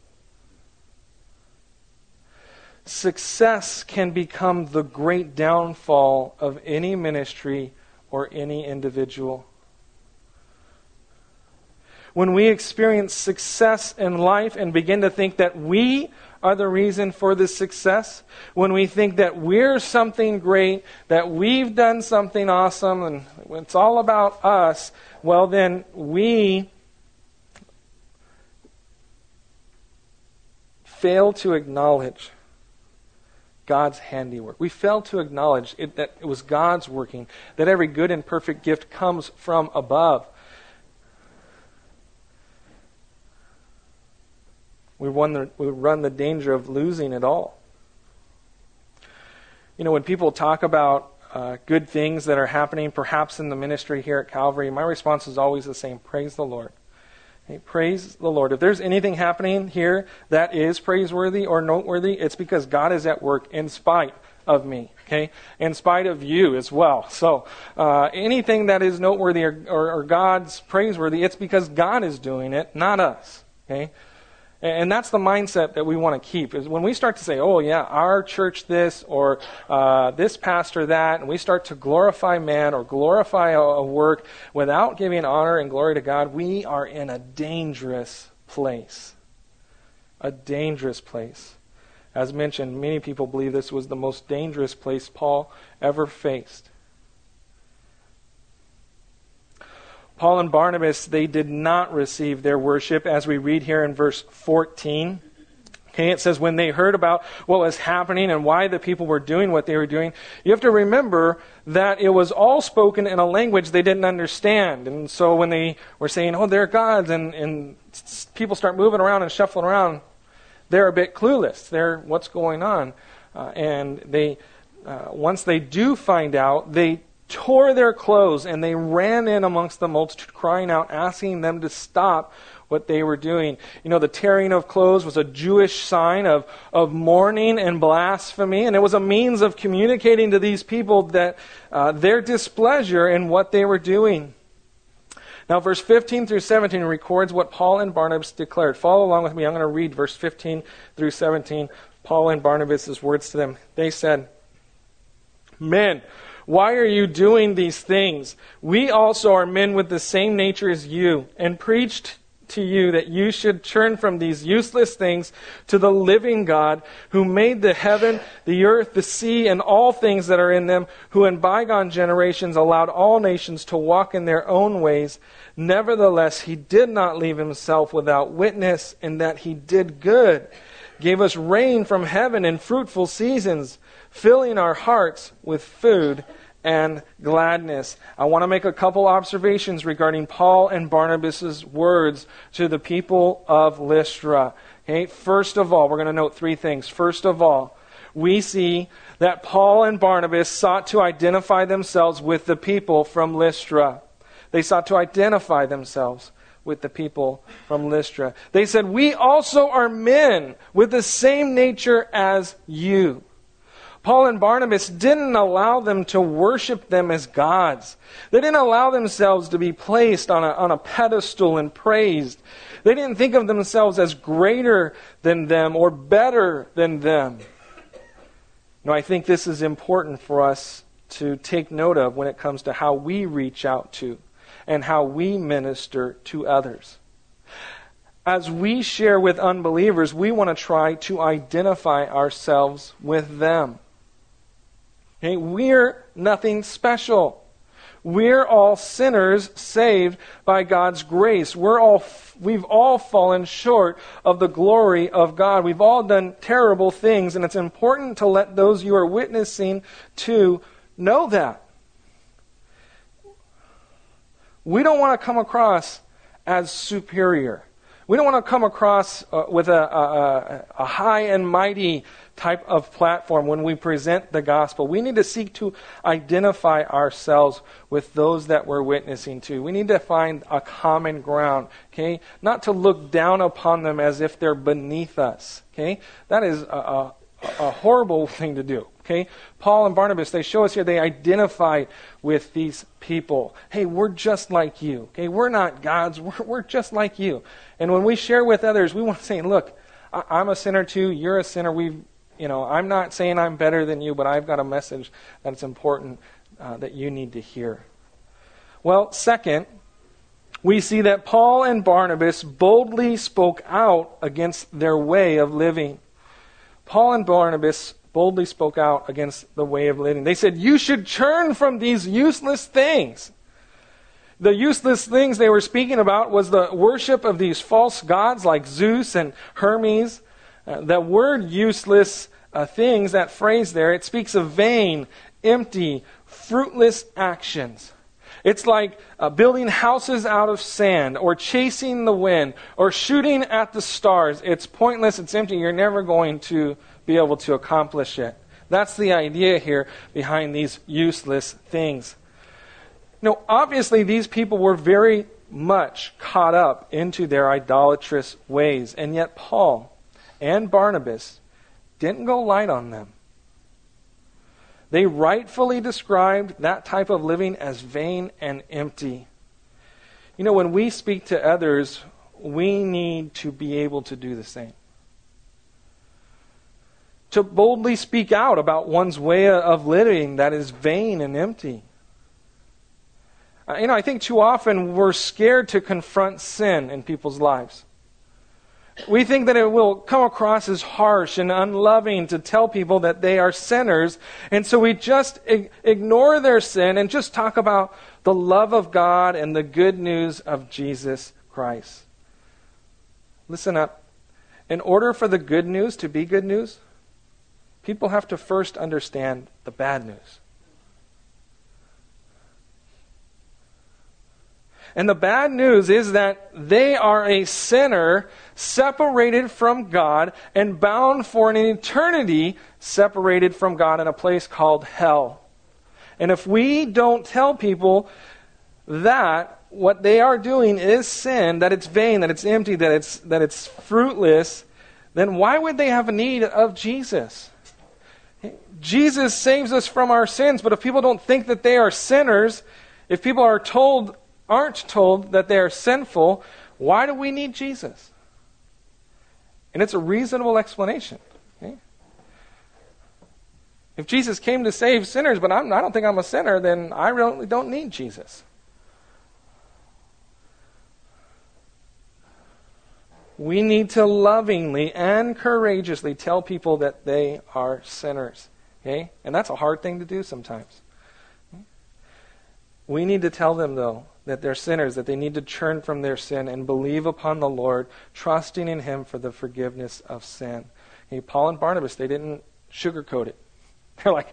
Success can become the great downfall of any ministry or any individual. When we experience success in life and begin to think that we are the reason for this success, when we think that we're something great, that we've done something awesome, and it's all about us, well then we fail to acknowledge God's handiwork. We fail to acknowledge that it was God's working, that every good and perfect gift comes from above. We run the danger of losing it all. You know, when people talk about good things that are happening, perhaps in the ministry here at Calvary, my response is always the same: praise the Lord. Okay, praise the Lord. If there's anything happening here that is praiseworthy or noteworthy, it's because God is at work in spite of me, okay? In spite of you as well. So anything that is noteworthy or God's praiseworthy, it's because God is doing it, not us, okay? And that's the mindset that we want to keep, is when we start to say, oh yeah, our church this, or this pastor that, and we start to glorify man or glorify a work without giving honor and glory to God, we are in a dangerous place. A dangerous place. As mentioned, many people believe this was the most dangerous place Paul ever faced. Paul and Barnabas, they did not receive their worship, as we read here in verse 14. Okay, it says when they heard about what was happening and why the people were doing what they were doing, you have to remember that it was all spoken in a language they didn't understand. And so when they were saying, oh, they're gods, and people start moving around and shuffling around, they're a bit clueless. They're, what's going on? And they, once they do find out, they tore their clothes and they ran in amongst the multitude, crying out, asking them to stop what they were doing. You know, the tearing of clothes was a Jewish sign of mourning and blasphemy, and it was a means of communicating to these people that their displeasure in what they were doing. Now, verse 15 through 17 records what Paul and Barnabas declared. Follow along with me. I'm going to read verse 15 through 17. Paul and Barnabas' words to them. They said, "Men, why are you doing these things? We also are men with the same nature as you, and preached to you that you should turn from these useless things to the living God, who made the heaven, the earth, the sea, and all things that are in them, who in bygone generations allowed all nations to walk in their own ways. Nevertheless, he did not leave himself without witness, in that he did good, gave us rain from heaven in fruitful seasons, filling our hearts with food and gladness. I want to make a couple observations regarding Paul and Barnabas' words to the people of Lystra. Okay, first of all, we're going to note three things. First of all, we see that Paul and Barnabas sought to identify themselves with the people from Lystra. They sought to identify themselves with the people from Lystra. They said, "We also are men with the same nature as you." Paul and Barnabas didn't allow them to worship them as gods. They didn't allow themselves to be placed on a pedestal and praised. They didn't think of themselves as greater than them or better than them. No, I think this is important for us to take note of when it comes to how we reach out to and how we minister to others. As we share with unbelievers, we want to try to identify ourselves with them. Okay, we're nothing special. We're all sinners saved by God's grace. We've all fallen short of the glory of God. We've all done terrible things, and it's important to let those you are witnessing to know that. We don't want to come across as superior. We don't want to come across with a high and mighty type of platform when we present the gospel. We need to seek to identify ourselves with those that we're witnessing to. We need to find a common ground, okay? Not to look down upon them as if they're beneath us, okay? That is a horrible thing to do, okay? Paul and Barnabas, they show us here, they identify with these people. Hey, we're just like you, okay? We're not gods, we're just like you. And when we share with others, we want to say, look, I'm a sinner too, you're a sinner, I'm not saying I'm better than you, but I've got a message that's important that you need to hear. Well, second, we see that Paul and Barnabas boldly spoke out against their way of living. Paul and Barnabas boldly spoke out against the way of living. They said, you should turn from these useless things. The useless things they were speaking about was the worship of these false gods like Zeus and Hermes. That word useless things, that phrase there, it speaks of vain, empty, fruitless actions. It's like building houses out of sand or chasing the wind or shooting at the stars. It's pointless, it's empty, you're never going to be able to accomplish it. That's the idea here behind these useless things. Obviously these people were very much caught up into their idolatrous ways, and yet Paul and Barnabas didn't go light on them. They rightfully described that type of living as vain and empty. When we speak to others, we need to be able to do the same. To boldly speak out about one's way of living that is vain and empty. I think too often we're scared to confront sin in people's lives. We think that it will come across as harsh and unloving to tell people that they are sinners, and so we just ignore their sin and just talk about the love of God and the good news of Jesus Christ. Listen up. In order for the good news to be good news, people have to first understand the bad news. And the bad news is that they are a sinner separated from God and bound for an eternity separated from God in a place called hell. And if we don't tell people that what they are doing is sin, that it's vain, that it's empty, that it's fruitless, then why would they have a need of Jesus? Jesus saves us from our sins, but if people don't think that they are sinners, if people aren't told that they are sinful, why do we need Jesus? And it's a reasonable explanation. Okay? If Jesus came to save sinners, but I don't think I'm a sinner, then I really don't need Jesus. We need to lovingly and courageously tell people that they are sinners. Okay? And that's a hard thing to do sometimes. We need to tell them, though, that they're sinners, that they need to turn from their sin and believe upon the Lord, trusting in Him for the forgiveness of sin. Okay, Paul and Barnabas, they didn't sugarcoat it. They're like,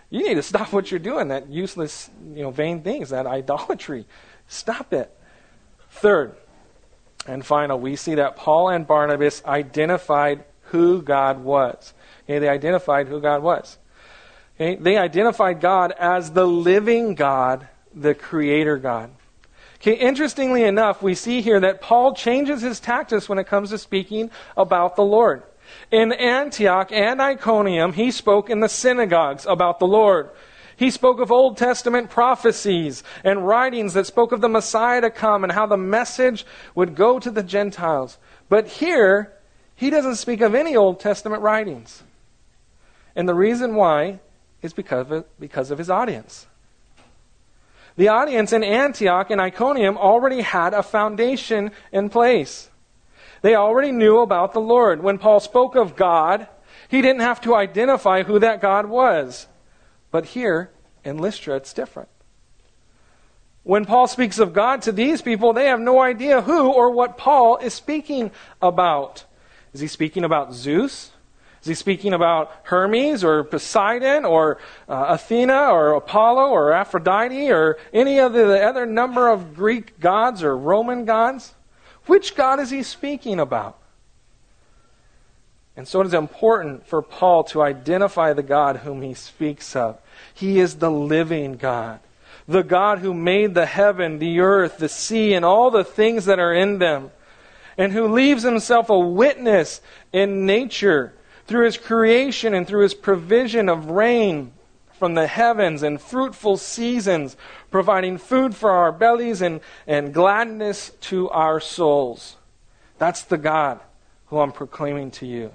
You need to stop what you're doing, that useless, vain things, that idolatry. Stop it. Third and final, we see that Paul and Barnabas identified who God was. Okay, they identified who God was. Okay, they identified God as the living God, the creator God. Okay, interestingly enough, we see here that Paul changes his tactics when it comes to speaking about the Lord. In Antioch and Iconium, he spoke in the synagogues about the Lord. He spoke of Old Testament prophecies and writings that spoke of the Messiah to come and how the message would go to the Gentiles. But here, he doesn't speak of any Old Testament writings. And the reason why is because of his audience. The audience in Antioch and Iconium already had a foundation in place. They already knew about the Lord. When Paul spoke of God, he didn't have to identify who that God was. But here, in Lystra, it's different. When Paul speaks of God to these people, they have no idea who or what Paul is speaking about. Is he speaking about Zeus? Is he speaking about Hermes or Poseidon or Athena or Apollo or Aphrodite or any of the other number of Greek gods or Roman gods? Which God is he speaking about? And so it is important for Paul to identify the God whom he speaks of. He is the living God. The God who made the heaven, the earth, the sea, and all the things that are in them. And who leaves himself a witness in nature through his creation and through his provision of rain from the heavens and fruitful seasons, providing food for our bellies and gladness to our souls. That's the God who I'm proclaiming to you.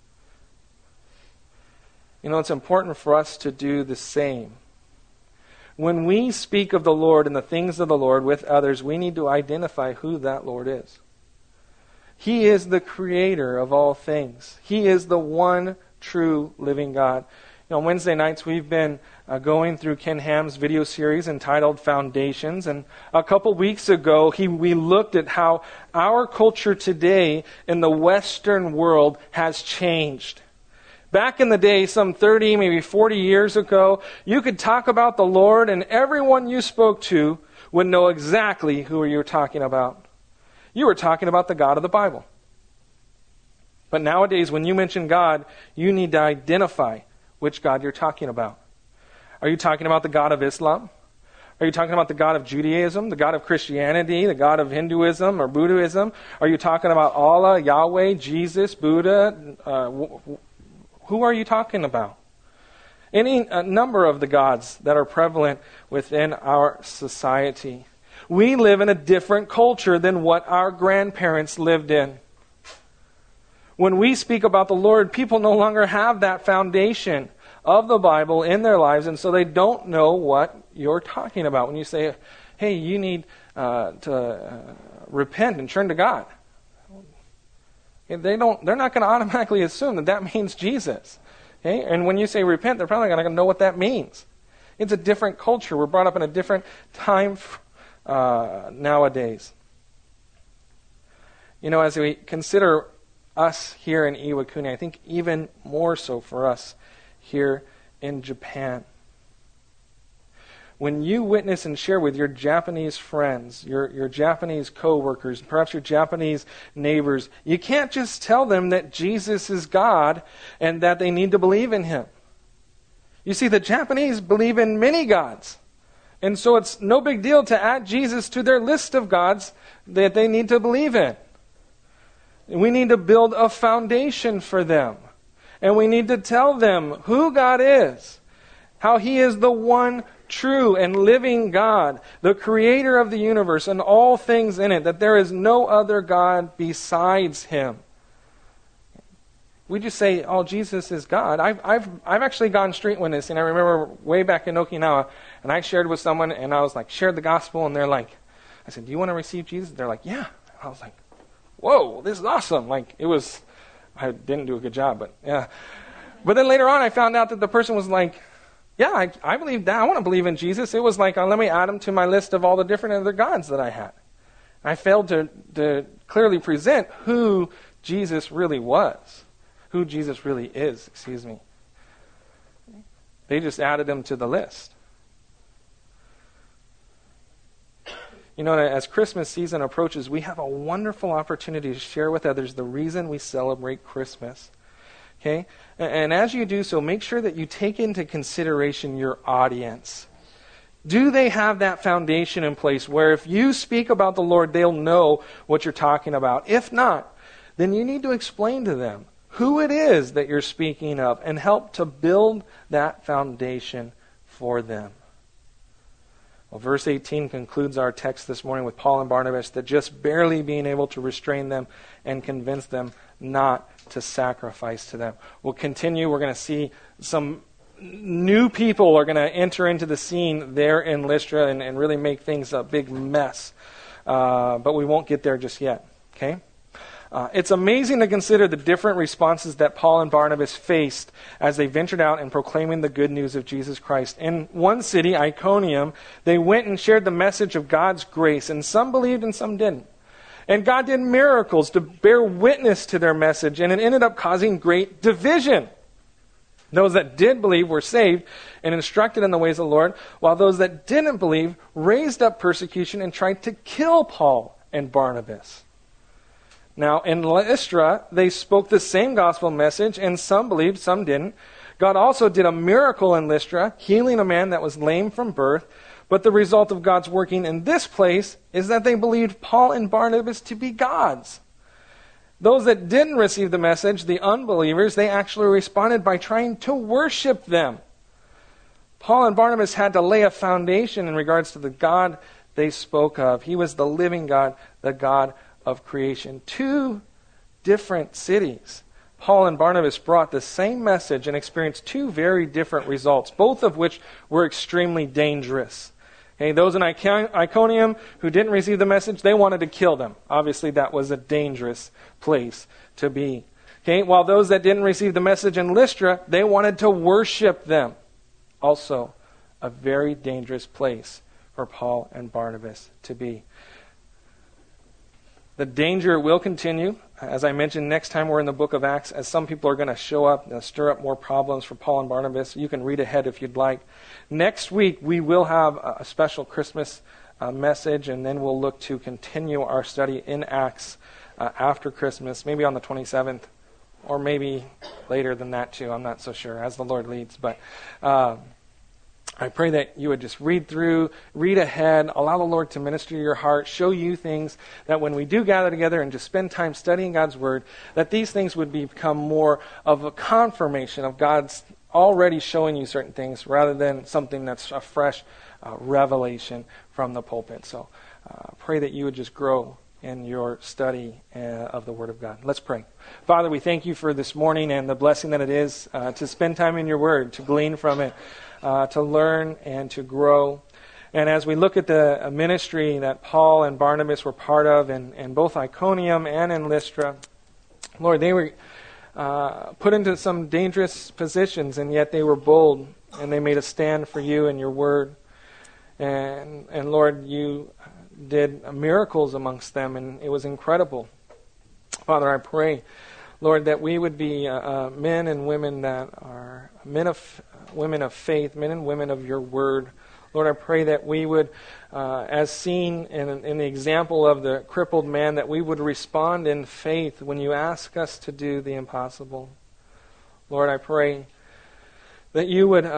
It's important for us to do the same. When we speak of the Lord and the things of the Lord with others, we need to identify who that Lord is. He is the creator of all things. He is the one true living God. On Wednesday nights, we've been going through Ken Ham's video series entitled Foundations. And a couple weeks ago, we looked at how our culture today in the Western world has changed. Back in the day, some 30, maybe 40 years ago, you could talk about the Lord and everyone you spoke to would know exactly who you were talking about. You were talking about the God of the Bible. But nowadays, when you mention God, you need to identify which God you're talking about. Are you talking about the God of Islam? Are you talking about the God of Judaism, the God of Christianity, the God of Hinduism or Buddhism? Are you talking about Allah, Yahweh, Jesus, Buddha? Who are you talking about? Any number of the gods that are prevalent within our society. We live in a different culture than what our grandparents lived in. When we speak about the Lord, people no longer have that foundation of the Bible in their lives, and so they don't know what you're talking about. When you say, hey, you need to repent and turn to God, they're not going to automatically assume that means Jesus. Okay? And when you say repent, they're probably not going to know what that means. It's a different culture. We're brought up in a different time nowadays. As we consider us here in Iwakuni, I think even more so for us here in Japan. When you witness and share with your Japanese friends, your Japanese co-workers, perhaps your Japanese neighbors, you can't just tell them that Jesus is God and that they need to believe in Him. You see, the Japanese believe in many gods. And so it's no big deal to add Jesus to their list of gods that they need to believe in. We need to build a foundation for them. And we need to tell them who God is, how He is the one true and living God, the creator of the universe and all things in it, that there is no other God besides Him. We just say, oh, Jesus is God. I've actually gone street witnessing. I remember way back in Okinawa, and I shared with someone, and I was like, shared the gospel, and they're like, I said, do you want to receive Jesus? They're like, yeah. I was like, whoa, this is awesome. I didn't do a good job, but yeah. But then later on, I found out that the person was like, yeah, I believe that. I want to believe in Jesus. It was like, let me add him to my list of all the different other gods that I had. I failed to clearly present who Jesus really was. Who Jesus really is, They just added them to the list. You know, as Christmas season approaches, we have a wonderful opportunity to share with others the reason we celebrate Christmas. Okay? And as you do so, make sure that you take into consideration your audience. Do they have that foundation in place where if you speak about the Lord, they'll know what you're talking about? If not, then you need to explain to them who it is that you're speaking of and help to build that foundation for them. Well, verse 18 concludes our text this morning with Paul and Barnabas that just barely being able to restrain them and convince them not to sacrifice to them. We'll continue. We're going to see some new people are going to enter into the scene there in Lystra and really make things a big mess. But we won't get there just yet. Okay? It's amazing to consider the different responses that Paul and Barnabas faced as they ventured out in proclaiming the good news of Jesus Christ. In one city, Iconium, they went and shared the message of God's grace, and some believed and some didn't. And God did miracles to bear witness to their message, and it ended up causing great division. Those that did believe were saved and instructed in the ways of the Lord, while those that didn't believe raised up persecution and tried to kill Paul and Barnabas. Now, in Lystra, they spoke the same gospel message, and some believed, some didn't. God also did a miracle in Lystra, healing a man that was lame from birth. But the result of God's working in this place is that they believed Paul and Barnabas to be gods. Those that didn't receive the message, the unbelievers, they actually responded by trying to worship them. Paul and Barnabas had to lay a foundation in regards to the God they spoke of. He was the living God, the God of creation. Two different cities. Paul and Barnabas brought the same message and experienced two very different results, both of which were extremely dangerous. Okay, those in Iconium who didn't receive the message, they wanted to kill them. Obviously, that was a dangerous place to be. Okay, while those that didn't receive the message in Lystra, they wanted to worship them. Also, a very dangerous place for Paul and Barnabas to be. The danger will continue. As I mentioned, next time we're in the book of Acts, as some people are going to show up and stir up more problems for Paul and Barnabas. You can read ahead if you'd like. Next week, we will have a special Christmas message, and then we'll look to continue our study in Acts after Christmas, maybe on the 27th, or maybe later than that too. I'm not so sure, as the Lord leads. But I pray that you would just read through, read ahead, allow the Lord to minister to your heart, show you things that when we do gather together and just spend time studying God's Word, that these things would become more of a confirmation of God's already showing you certain things rather than something that's a fresh revelation from the pulpit. So pray that you would just grow in your study of the Word of God. Let's pray. Father, we thank you for this morning and the blessing that it is to spend time in your Word, to glean from it, to learn and to grow. And as we look at the ministry that Paul and Barnabas were part of in both Iconium and in Lystra, Lord, they were put into some dangerous positions, and yet they were bold, and they made a stand for you and your word. And Lord, you did miracles amongst them, and it was incredible. Father, I pray, Lord, that we would be men and women that are women of faith, men and women of your word. Lord, I pray that we would, as seen in the example of the crippled man, that we would respond in faith when you ask us to do the impossible. Lord, I pray that you would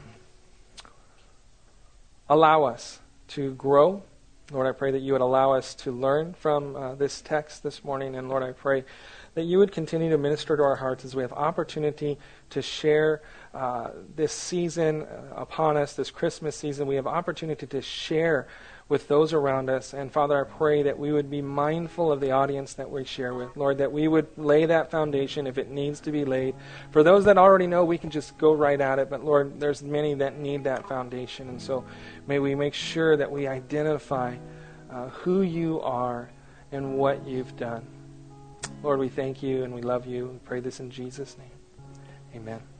allow us to grow. Lord, I pray that you would allow us to learn from this text this morning. And Lord, I pray that you would continue to minister to our hearts as we have opportunity to share this season upon us, this Christmas season. We have opportunity to share with those around us. And Father, I pray that we would be mindful of the audience that we share with. Lord, that we would lay that foundation if it needs to be laid. For those that already know, we can just go right at it. But Lord, there's many that need that foundation. And so may we make sure that we identify who you are and what you've done. Lord, we thank you and we love you. We pray this in Jesus' name. Amen.